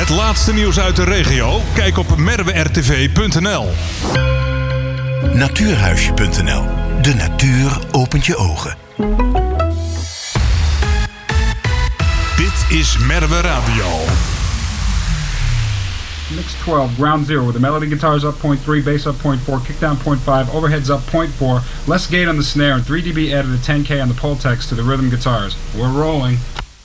Het laatste nieuws uit de regio? Kijk op merwertv.nl. Natuurhuisje.nl. De natuur opent je ogen. Dit is Merwe Radio. Mix 12, ground 0, with the melody guitars up 0.3, bass up 0.4, kickdown 0.5, overheads up 0.4, less gate on the snare, and 3 dB added a 10K on the Pultex to the rhythm guitars. We're rolling.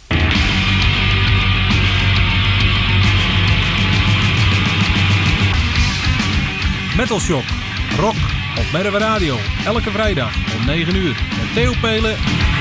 Metal Shock, rock op Merwe Radio. Elke vrijdag om 9 uur met Theo Pelen.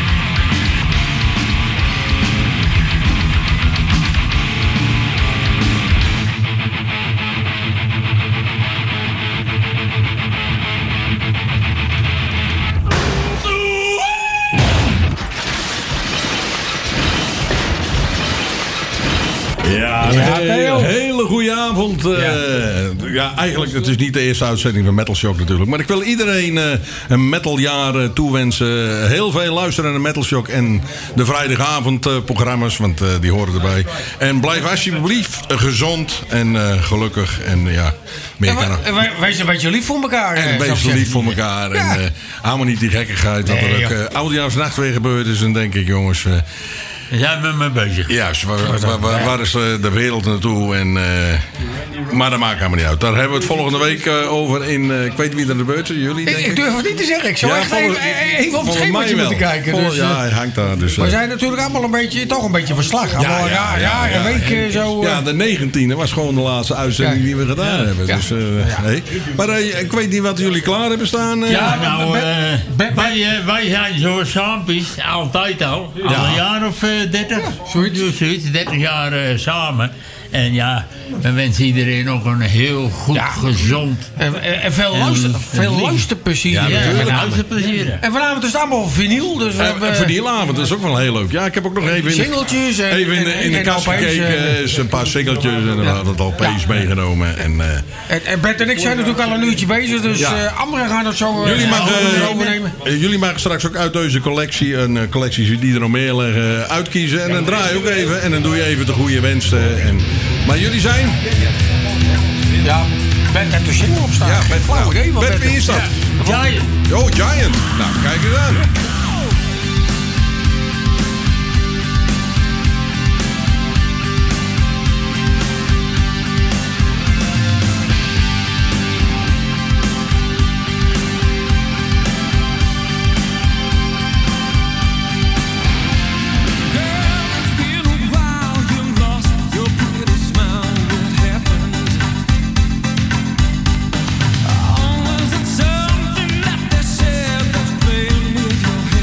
Ja, een hele goede avond. Ja, eigenlijk, het is niet de eerste uitzending van Metal Shock natuurlijk. Maar ik wil iedereen een metaljaar toewensen. Heel veel luisteren naar Metal Shock en de vrijdagavondprogramma's, want die horen erbij. En blijf alsjeblieft gezond en gelukkig. En ja, meer kan er. Wees een beetje lief voor elkaar. En wees lief voor elkaar. Ja. En allemaal niet die gekkigheid dat er ook oudejaarsnacht weer gebeurd is. En denk ik, jongens... Daar zijn we mee bezig. Juist, waar is de wereld naartoe? En, maar dat maakt helemaal niet uit. Daar hebben we het volgende week over in... ik weet wie er aan de beurt is, jullie denk ik. Ik durf het niet te zeggen. Ik zou echt even op het schemaatje moeten kijken. Dus, ja, hij hangt daar. Dus, we zijn natuurlijk allemaal toch een beetje verslag. Een week zo... Ja, de 19e was gewoon de laatste uitzending die we gedaan hebben. Dus, nee. Maar ik weet niet wat jullie klaar hebben staan. Wij zijn zo saampies, altijd al. Al een jaar of 30. Zoiets, 30 jaar samen. En ja, we wensen iedereen nog een heel goed, gezond... En veel luisterplezier. Ja, luisterplezier. En vanavond is het allemaal vinyl. Dus vinylavond, dat is ook wel heel leuk. Ja, ik heb ook nog even in de kast gekeken. Een paar singeltjes en wat LP's meegenomen. En Bert en ik zijn natuurlijk al een uurtje bezig. Dus anderen gaan het zo overnemen. Jullie mogen straks ook uit deze collectie, een collectie die er nog meer liggen, uitkiezen. En dan draai je ook even. En dan doe je even de goede wensen. Maar jullie zijn? Ja, Bert heeft de single op staan. Ja, Bert, wie is dat? Giant. Oh, Giant. Nou, kijk eens aan. Something that they said was playing with your head.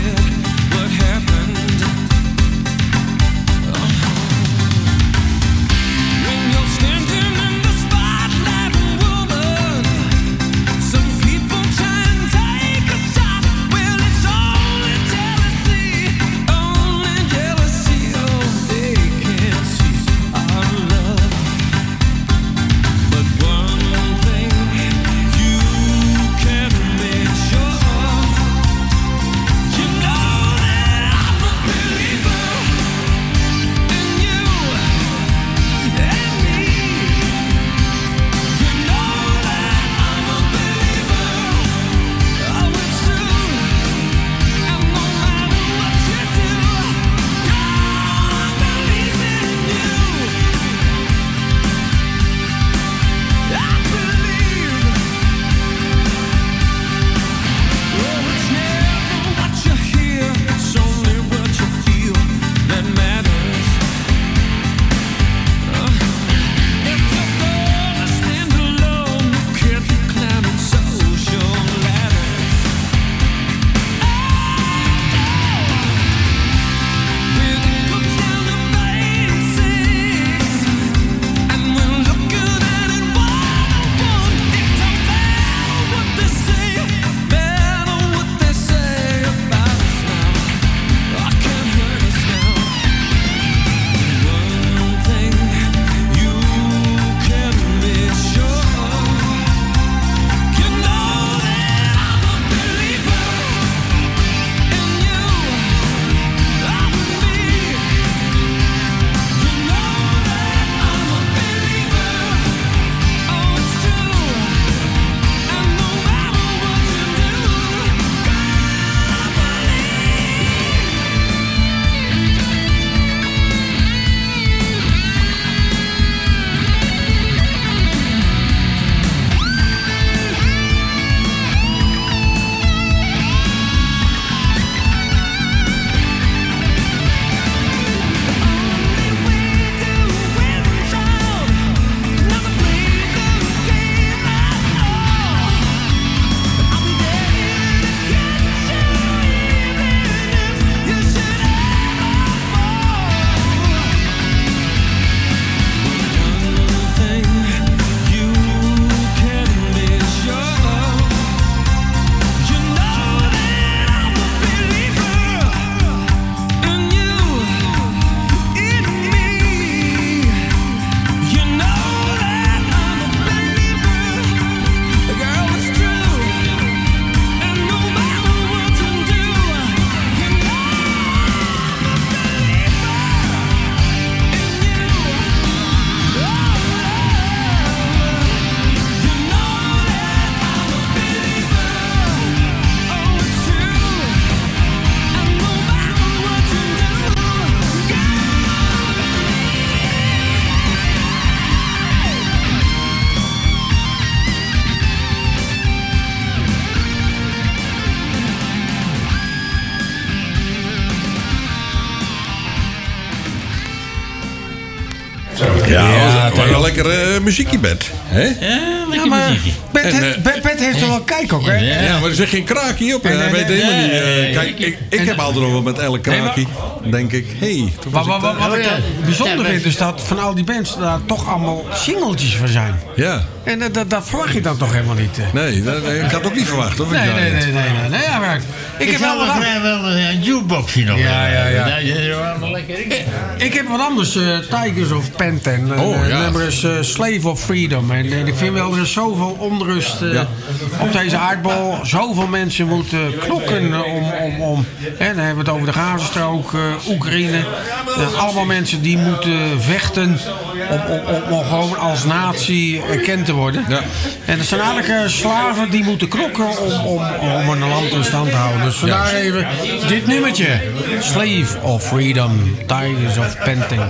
Ja, maar een lekker muziekje, Bert. Hè? Ja, lekker muziekje. Bert heeft er wel kijk ook, hè? Ja, maar er zit geen kraakje op. Hij weet helemaal niet. Kijk, ik heb altijd nog wel met elk kraakje. Denk ik, wat ik bijzonder vind is dat van al die bands daar toch allemaal singeltjes van zijn. Ja. En dat verwacht je dan toch helemaal niet. Nee, ik had het ook niet verwacht. Hoor, nee. Ja, maar ik heb wel een jukeboxje nog. Ja. Daar zit er allemaal lekker in. Ik heb wat anders. Tigers of Panten. Nummer is Slave of Freedom. En ik vind wel, er is zoveel onrust op deze aardbol. Zoveel mensen moeten knokken om dan hebben we het over de Gazastrook, Oekraïne. Allemaal mensen die moeten vechten om gewoon als natie erkend te worden. Ja. En dat zijn eigenlijk slaven die moeten knokken om een land in stand te houden. Dus vandaar even dit nummertje. Slave of Freedom, Tigers of Panting.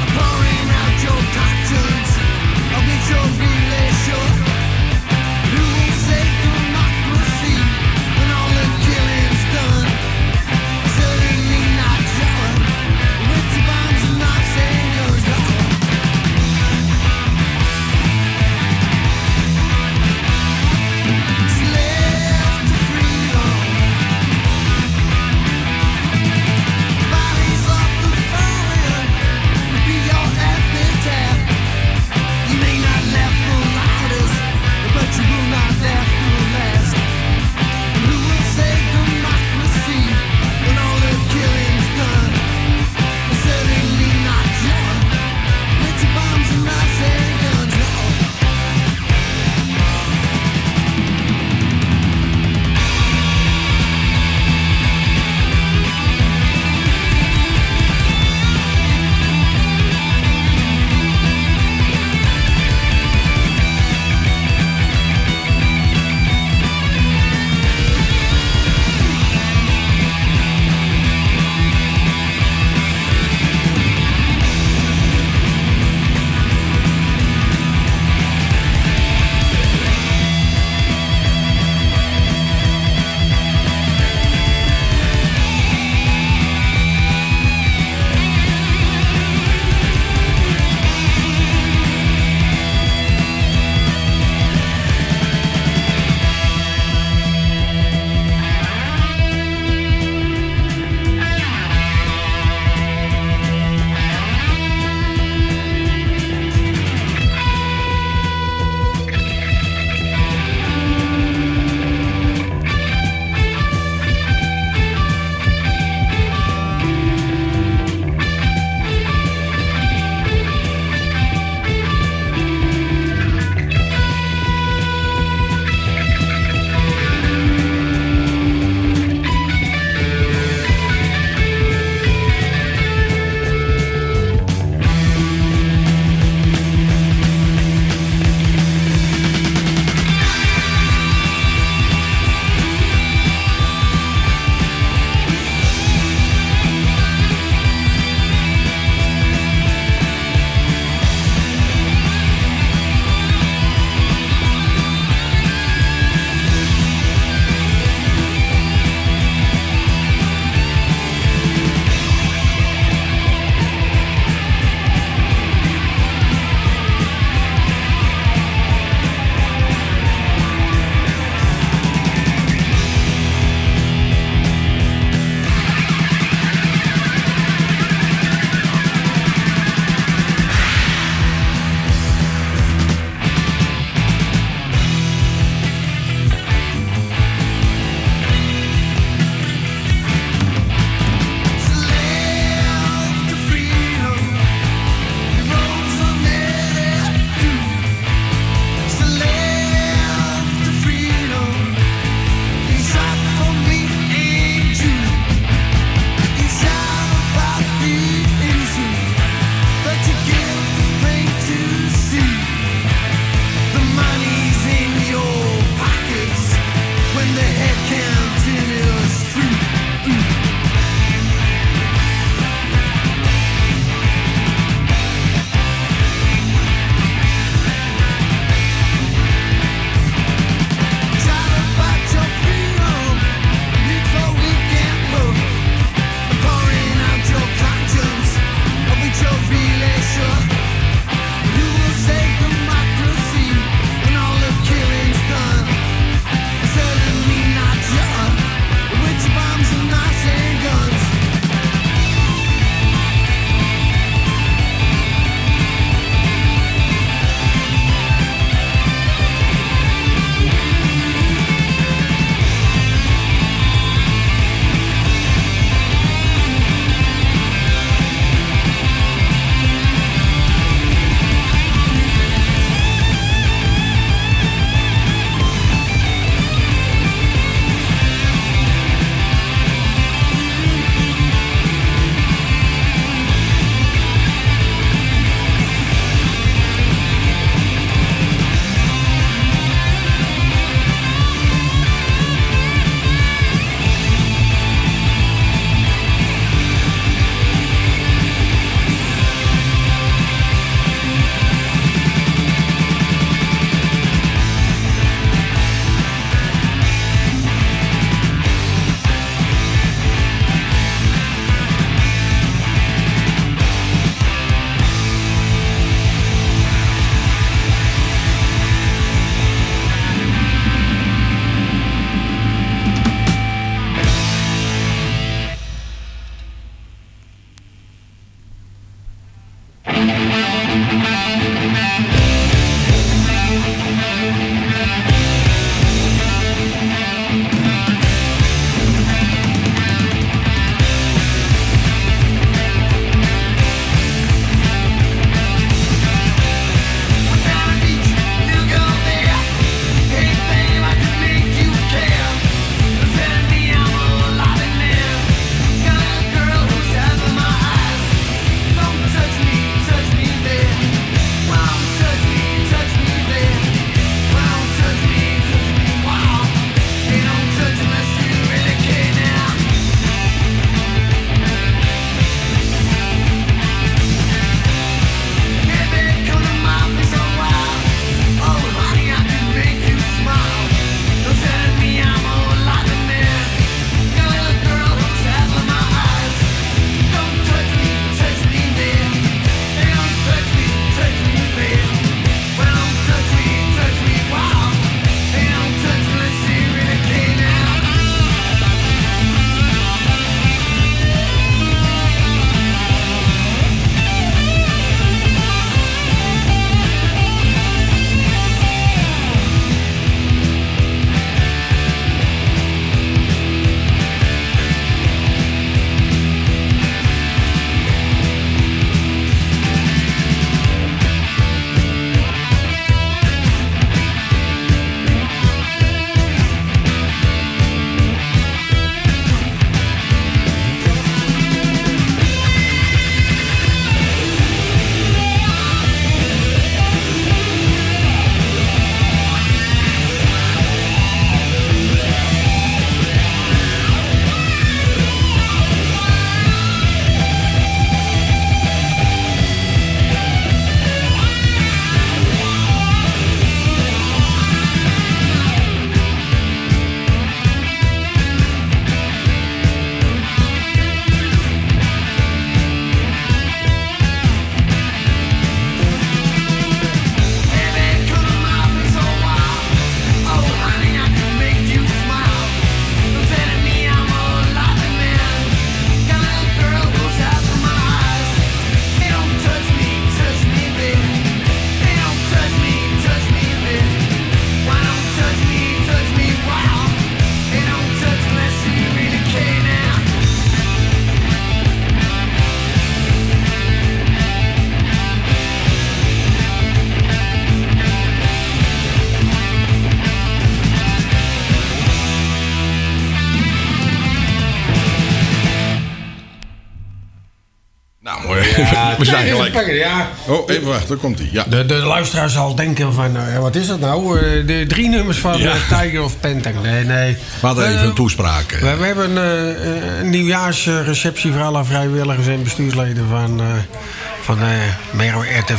Pouring out your cocktails, I'll get your relation. We zijn gelijk. Ja. Oh, even wachten, daar komt hij. Ja. De luisteraar zal denken van, wat is dat nou? De 3 nummers van Tiger of Pentagon. Nee. We hadden even een toespraak. We hebben een nieuwjaarsreceptie voor alle vrijwilligers en bestuursleden van Merwe RTV.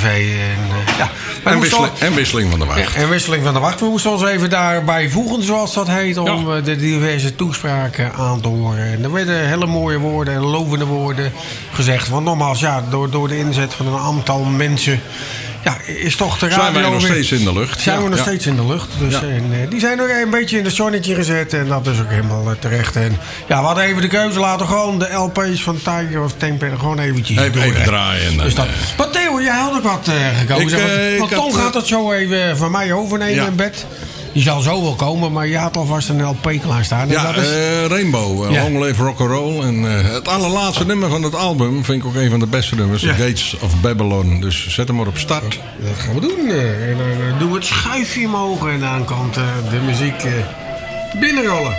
En wisseling van de wacht. En wisseling van de wacht. We moesten ons even daarbij voegen, zoals dat heet, om de diverse toespraken aan te horen. En er werden hele mooie woorden en lovende woorden gezegd. Want nogmaals, door de inzet van een aantal mensen... Ja, is toch de radio zijn wij nog steeds in de lucht. Zijn we nog steeds in de lucht. Dus die zijn nog een beetje in het zonnetje gezet. En dat is ook helemaal terecht. En ja, we hadden even de keuze. Laten gewoon de LP's van Tiger of Temper gewoon eventjes even draaien. Dus dat. Maar Theo, jij had ook wat gekozen. Want Tom gaat het zo even van mij overnemen in bed. Die zal zo wel komen, maar je had alvast een LP klaarstaan. Ja, dat is... Rainbow, Long Live Rock'n'Roll. En het allerlaatste nummer van het album vind ik ook een van de beste nummers. The Gates of Babylon. Dus zet hem maar op start. Dat gaan we doen. En dan doen we het schuifje omhoog en dan komt de muziek binnenrollen.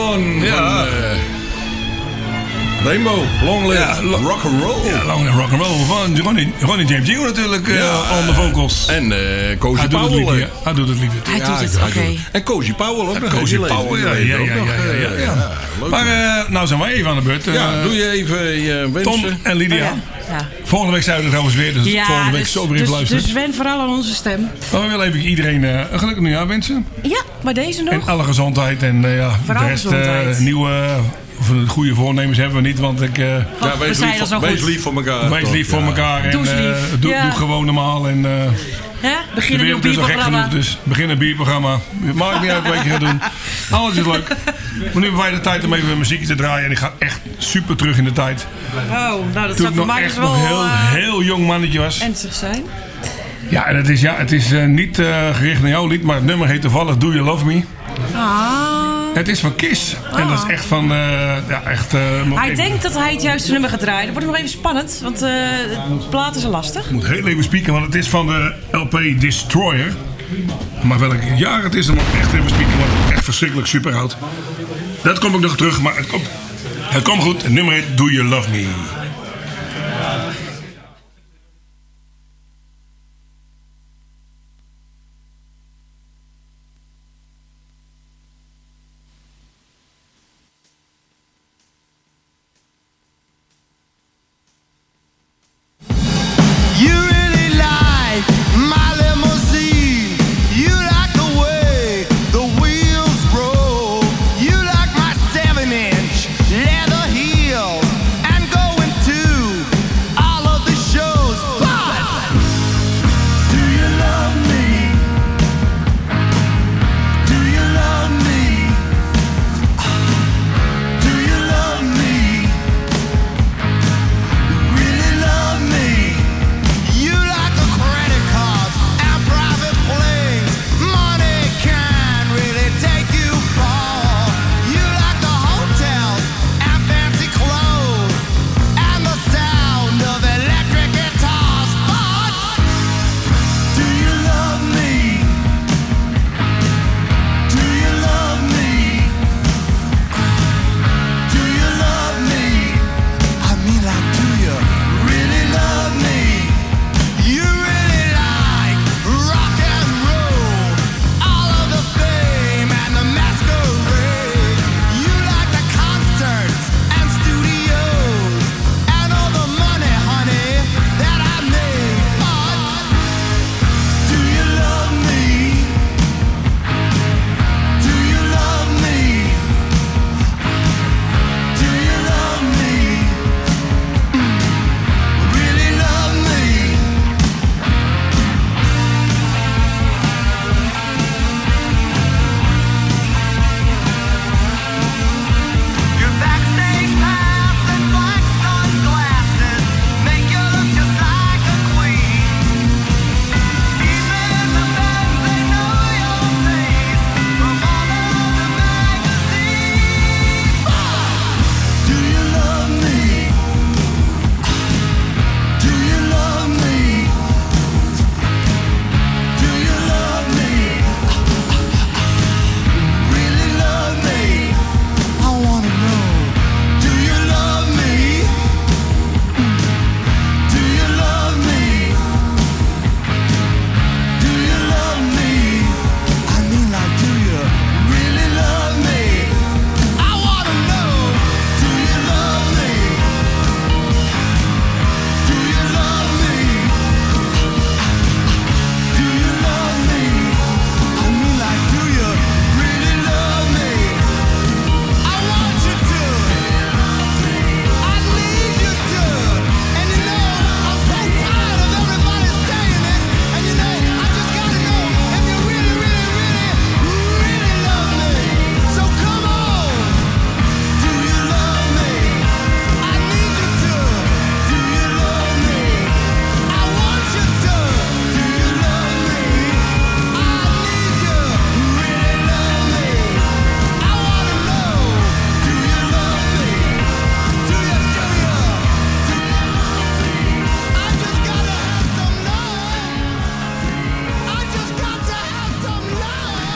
On. Ja. Rainbow, Long Live, Rock'n'Roll. Ja, Long Live Rock'n'Roll van Ronnie James Dio natuurlijk on de vocals. En Cozy Powell. Hij doet het liever. Hij doet het, oké. En Cozy Powell ook nog. Cozy Powell, ja. Maar nou zijn wij even aan de beurt. Doe je even je wensen. Tom en Lydia. Ja. Volgende week zijn we er trouwens weer. Dus volgende week zo weer even luisteren. Dus wen vooral aan onze stem. Maar we willen even iedereen een gelukkig nieuwjaar wensen. Ja, maar deze nog. En alle gezondheid. En de rest nieuwe... Of goede voornemens hebben we niet, want wees lief voor elkaar. Wees lief voor elkaar. En doe gewoon normaal. En, begin een nieuw bierprogramma. Dus begin een bierprogramma. Maakt niet uit wat je gaat doen. Alles is leuk. Maar nu hebben wij de tijd om even muziekje te draaien. En ik ga echt super terug in de tijd. Oh, nou dat toen zou voor mij echt wel heel jong mannetje was. ernstig zijn. Ja, en het is niet gericht naar jouw lied, maar het nummer heet toevallig Do You Love Me. Het is van Kiss. En dat is echt van... hij denkt dat hij het juiste nummer gaat draaien. Dat wordt nog even spannend, want het plaat is lastig. Ik moet heel even spieken, want het is van de LP Destroyer. Maar welk jaar het is, dan moet ik echt even spieken, want het is echt verschrikkelijk super oud. Dat kom ik nog terug, maar het komt goed. Het nummer heet Do You Love Me. Leather heel and going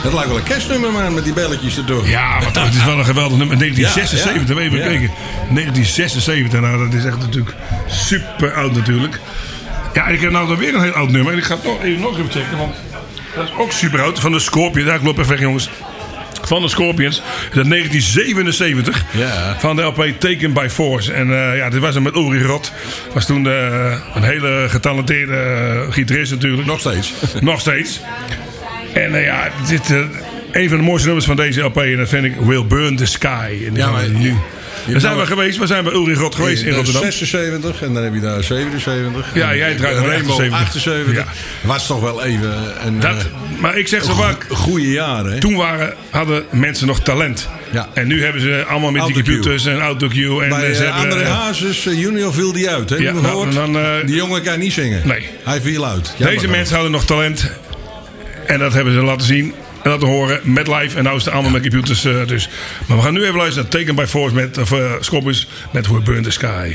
Het lijkt wel een kerstnummer, man, met die belletjes erdoor. Ja, maar toch, het is wel een geweldig nummer. 1976, even kijken. 1976, nou dat is echt natuurlijk super oud natuurlijk. Ja, ik heb nou dan weer een heel oud nummer. En ik ga het nog even checken, want dat is ook super oud. Van de Scorpions. Ja, ik loop even weg, jongens. Van de Scorpions. Dat is 1977. Ja. Van de LP Taken by Force. En dit was hem met Ulrich Roth. Was toen een hele getalenteerde gitarist natuurlijk. Nog steeds. Nog steeds. En een van de mooiste nummers van deze LP. En dat vind ik Will Burn the Sky. En ja, maar nu. Daar zijn we geweest. We zijn bij Ulrich Roth geweest in Rotterdam. 76 en dan heb je daar 77. Ja, jij draait naar Rainbow 78. Ja. Was toch wel even maar ik zeg zo vaak, goede jaren. Hè? Toen hadden mensen nog talent. Ja. En nu hebben ze allemaal met die computers en autocue. En bij André Hazes junior viel die uit. Hè? Ja, die jongen kan niet zingen. Nee. Hij viel uit. Deze mensen hadden nog talent. En dat hebben ze laten zien. En laten horen met live. En nou is het allemaal met computers. Dus. Maar we gaan nu even luisteren naar Taken by Force met Scorpions met Will Burn the Sky.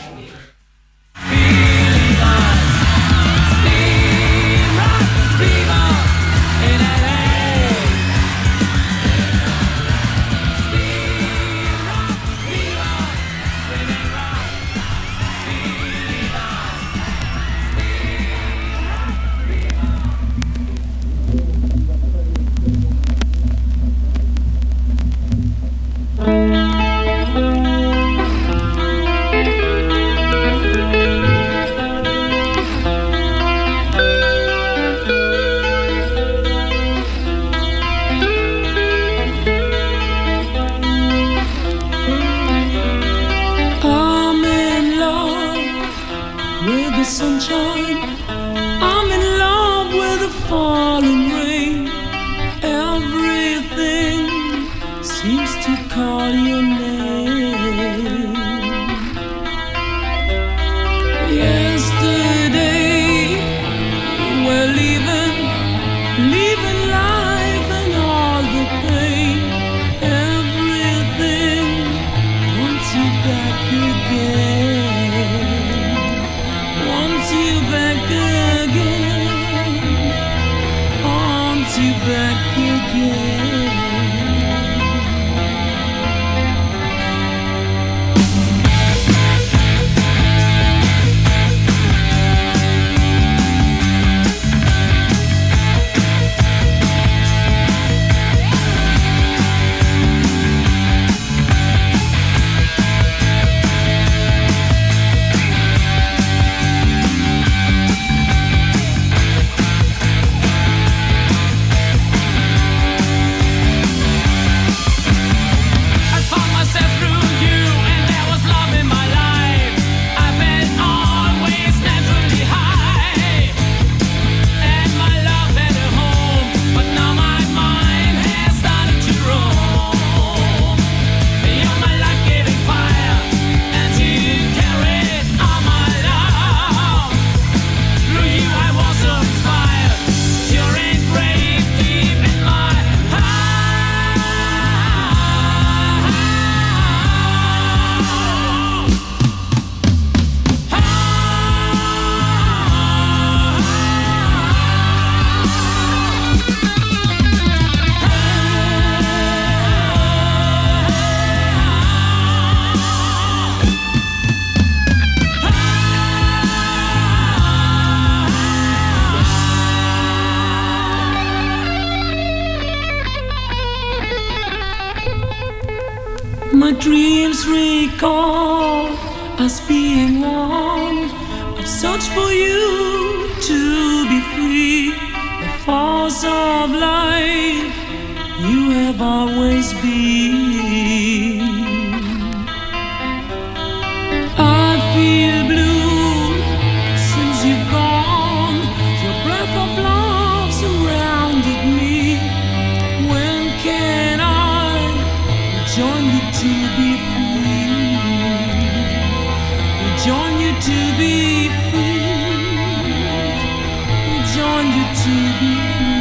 My dreams recall us being one. I've searched for you to be free. The force of life you have always been. I feel blue since you've gone. Your breath of love surrounded me. When can I join you to be free? Join you to be free. Join you to be free.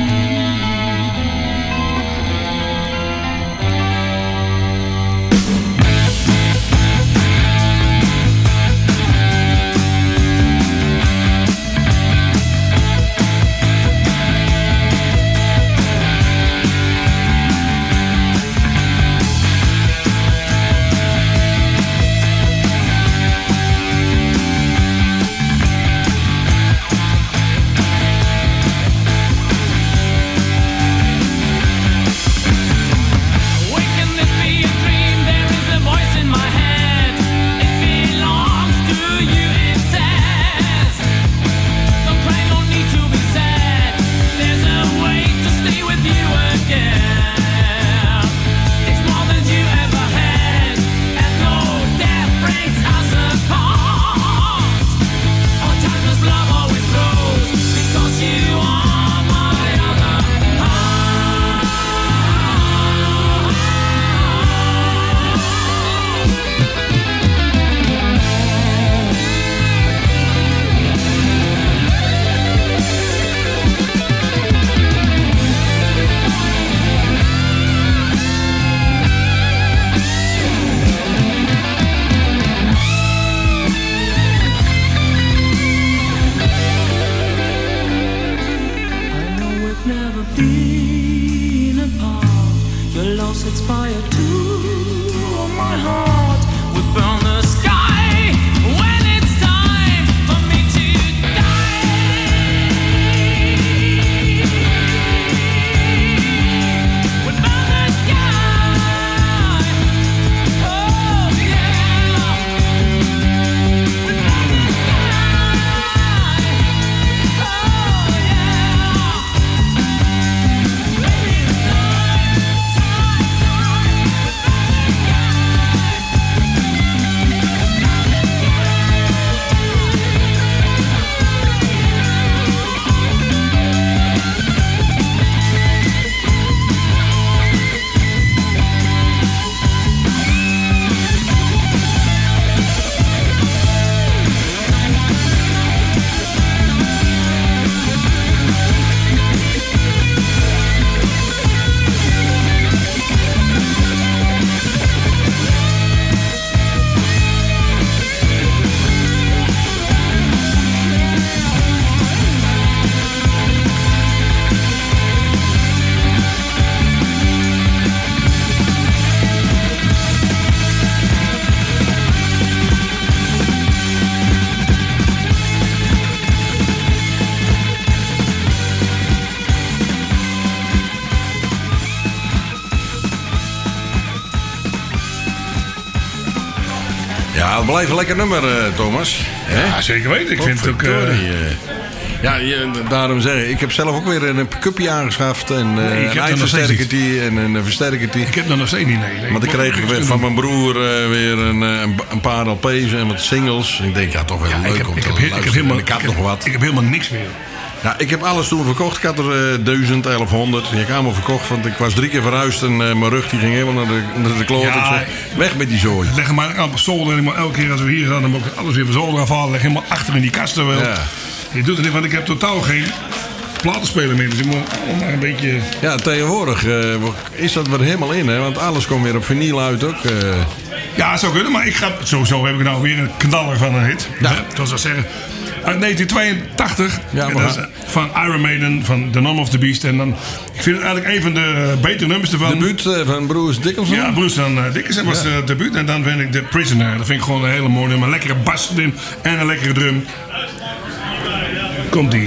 Ja, het blijft een lekker nummer, Thomas. Ja, zeker weten. Ik vind het ook... daarom zeg ik heb zelf ook weer een pick-upje aangeschaft. En een eindversterkertje en een versterkertje. Ik heb nog steeds niet, nee. Want ik kreeg van mijn broer weer een paar LP's en wat singles. Ik denk, ja, toch wel leuk om te luisteren. Ik had nog wat. Ik heb helemaal niks meer. Ja, ik heb alles toen verkocht. Ik had er 1000, 1100. Ik heb allemaal verkocht, want ik was 3 keer verhuisd en mijn rug die ging helemaal naar de kloot. Ja, weg met die zooi. Leg hem maar op zolder en elke keer als we hier gaan, dan moet ik alles weer van zolder afhalen. Leg helemaal achter in die kasten wel. Ja. Je doet het niet, want ik heb totaal geen platenspeler meer. Dus ik moet maar een beetje... Ja, tegenwoordig is dat weer helemaal in, hè? Want alles komt weer op vinyl uit ook. Ja, zou kunnen, maar sowieso heb ik nou weer een knaller van een hit. Ja. Zoals dat zeggen. Uit 1982. Ja, van Iron Maiden, van The Number of the Beast. En dan, ik vind het eigenlijk een van de betere nummers ervan. Debuut van Bruce Dickinson? Ja, Bruce Dickinson was het debuut. En dan vind ik The Prisoner. Dat vind ik gewoon een hele mooie nummer. Een lekkere bas erin en een lekkere drum. Komt-ie.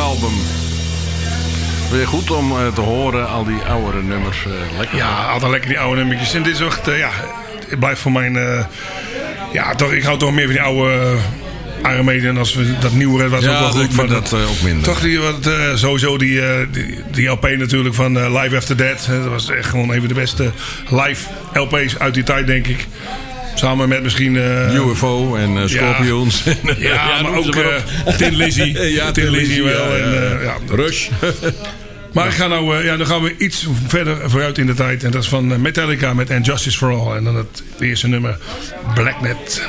album. Weer goed om te horen, al die oudere nummers. Lekker. Ja, altijd lekker die oude nummertjes. En dit is echt, het blijft voor mijn... toch, ik hou toch meer van die oude Iron Maiden als we dat nieuwe was ook wel goed. Maar dat ook minder. Toch sowieso die LP natuurlijk van Live After Death. Dat was echt gewoon even de beste live LP's uit die tijd, denk ik. Samen met misschien... UFO en Scorpions. Maar ook Tin Lizzy. Tin Lizzy wel. Rush. Maar ik ga dan gaan we iets verder vooruit in de tijd. En dat is van Metallica met And Justice for All. En dan het eerste nummer, Blacknet.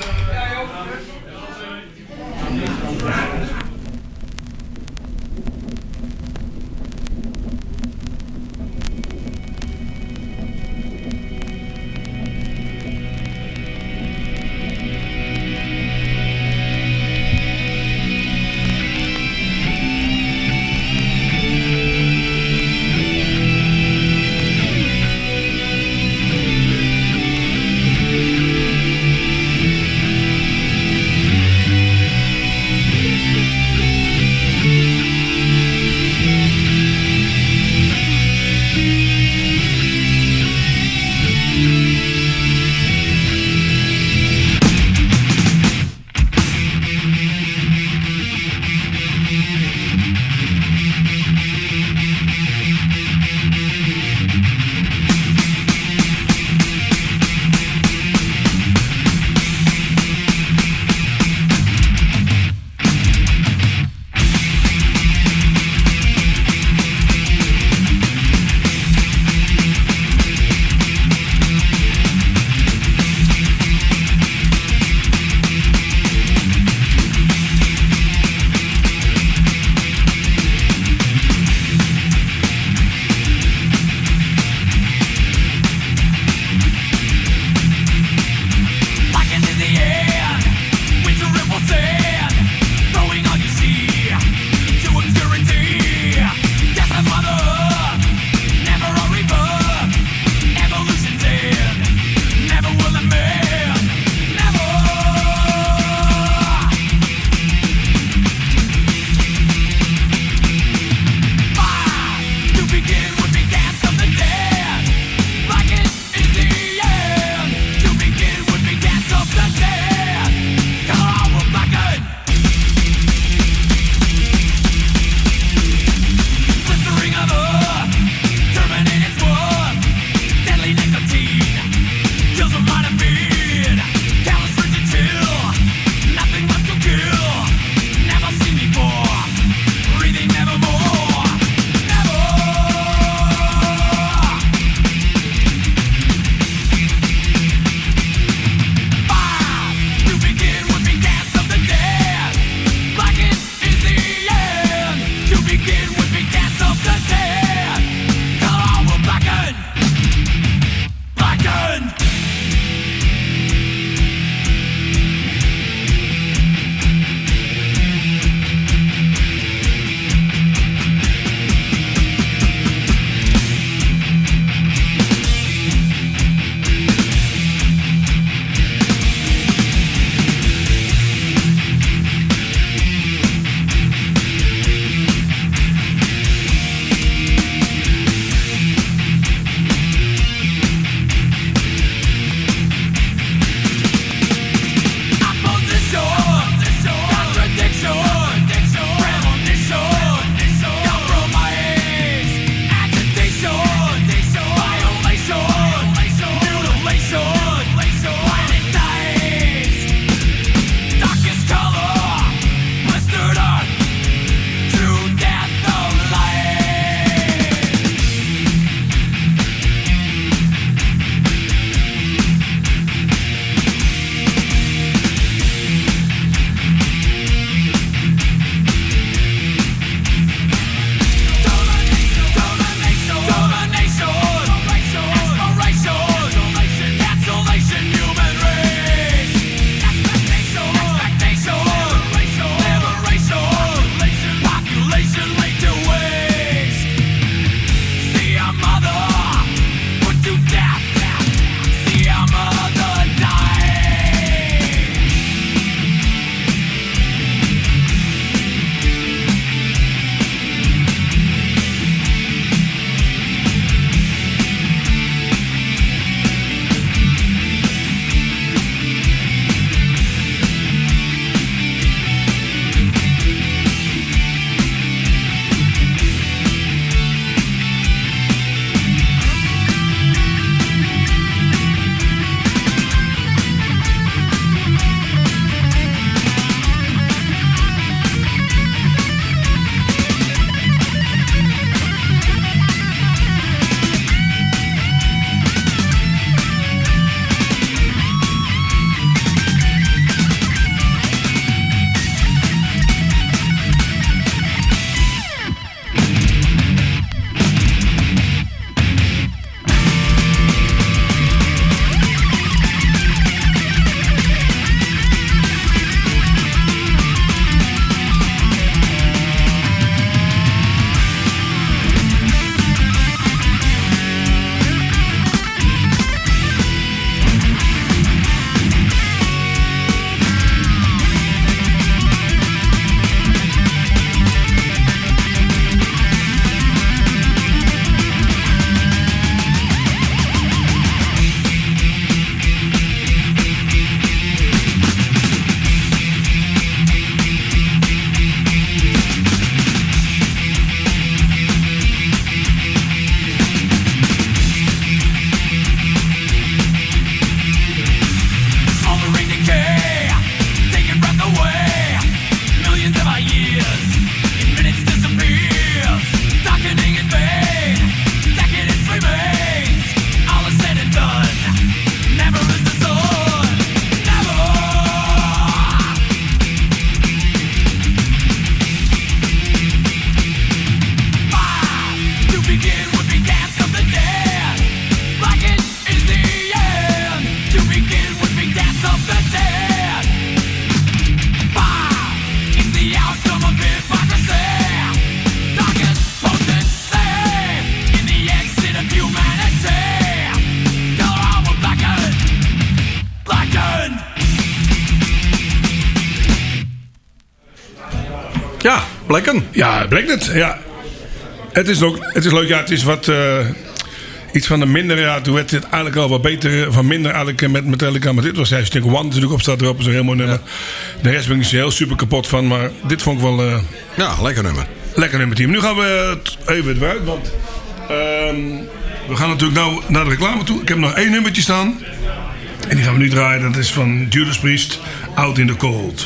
Ja, Blekken. Ja, Blacknet. Ja. Het is leuk. Ja, het is wat... iets van de minder, ja, toen werd het eigenlijk al wat beter van minder eigenlijk met Metallica. Maar dit was hij stuk One natuurlijk op, staat erop, is een heel mooi nummer. Ja. De rest ben ik niet zo heel super kapot van, maar dit vond ik wel... ja, lekker nummer. Lekker nummer, team. Nu gaan we even eruit, want we gaan natuurlijk nou naar de reclame toe. Ik heb nog 1 nummertje staan. En die gaan we nu draaien. Dat is van Judas Priest, Out in the Cold.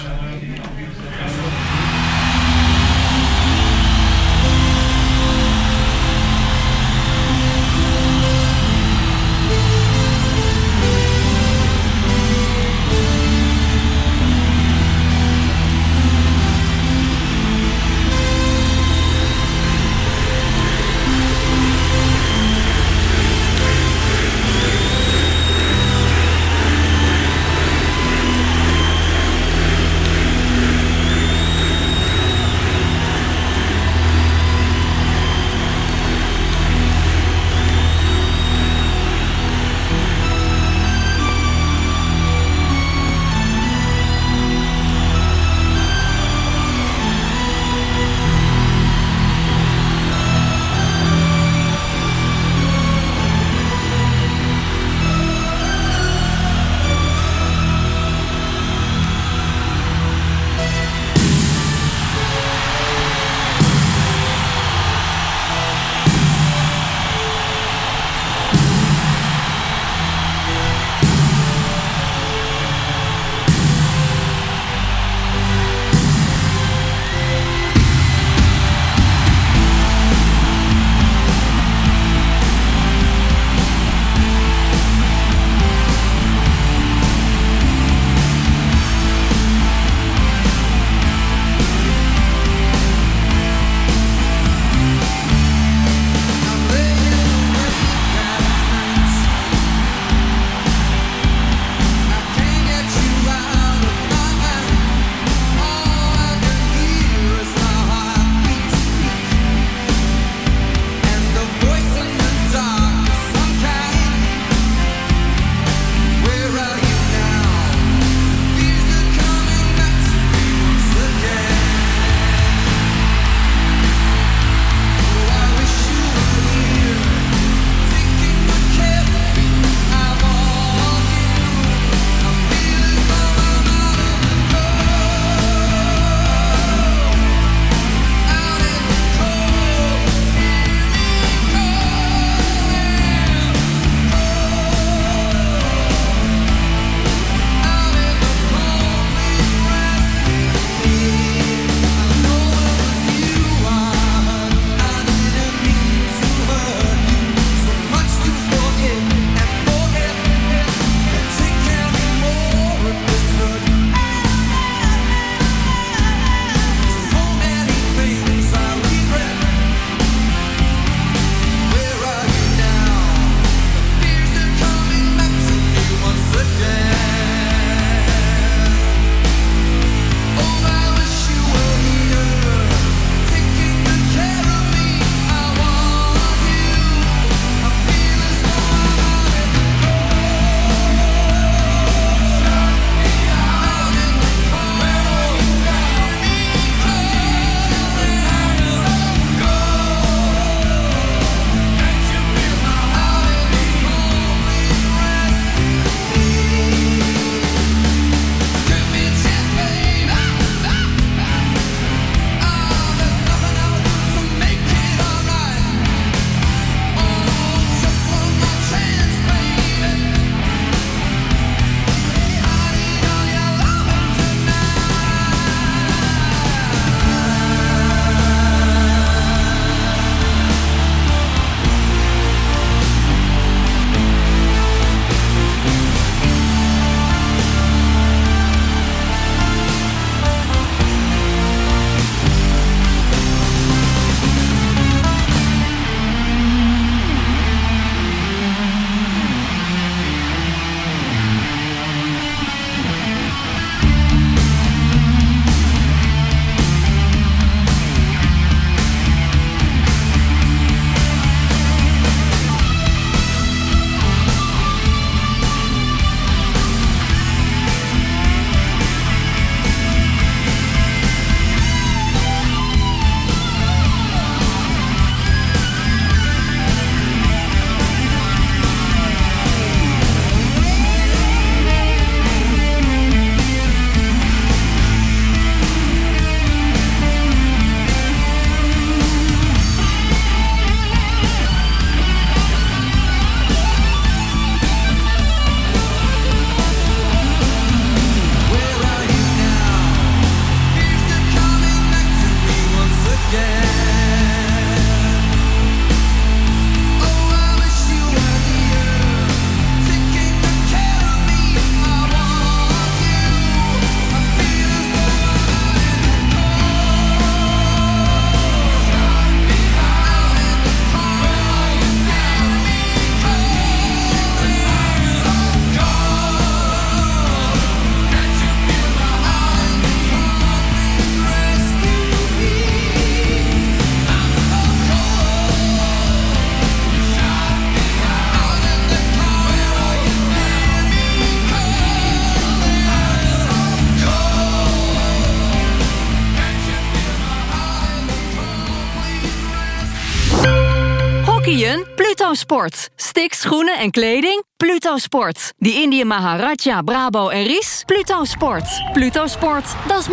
paarden? Pluto Sport. Sticks, schoenen en kleding? Pluto Sport. Die Indië Maharaja, Brabo en Ries? Pluto Sport. Pluto Sport, dat is